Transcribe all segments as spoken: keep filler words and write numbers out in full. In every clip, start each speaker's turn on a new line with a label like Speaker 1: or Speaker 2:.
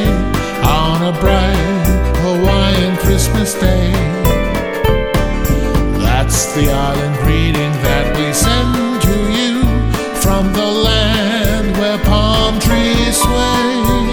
Speaker 1: on a bright Hawaiian Christmas day. That's the island greeting that we send to you from the land where palm trees sway.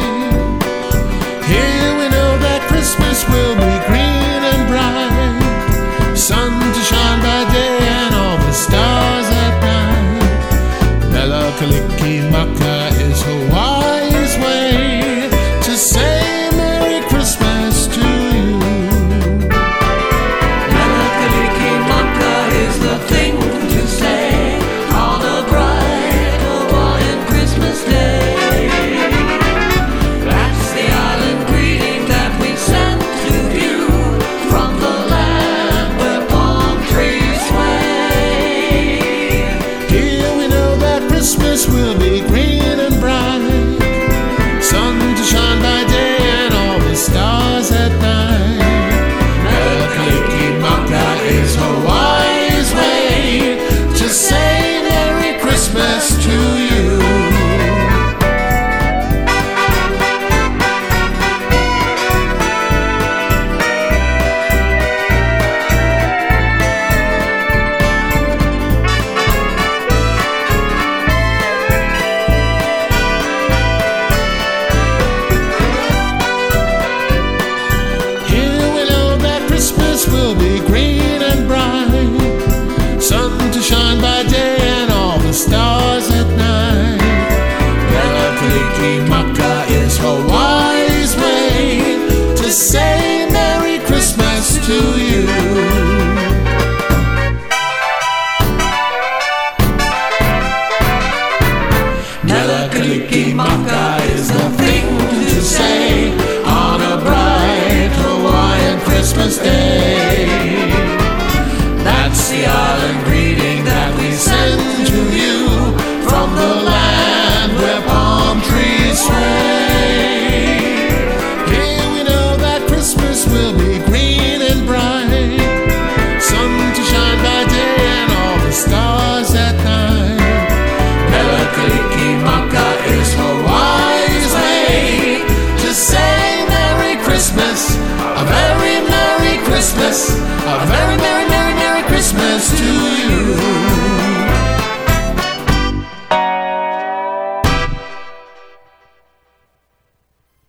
Speaker 1: Here we know that Christmas will be green and bright, sun to shine by day and all the stars at night. Mele Kalikimaka is Hawaii's way to say Merry Christmas to you.
Speaker 2: Mele Kalikimaka is the thing to say on a bright Hawaiian Christmas day. That's the island greeting that we send to you from the land where palm trees sway.
Speaker 1: Here we know that Christmas will be green and bright, sun to shine by day and all the stars at night. Mele Kalikimaka is Hawaii's way to say Merry Christmas to you. Christmas will be green and bright, sun to shine by day and all the stars at night. Mele Kalikimaka is Hawaii's way to say Merry Christmas to you.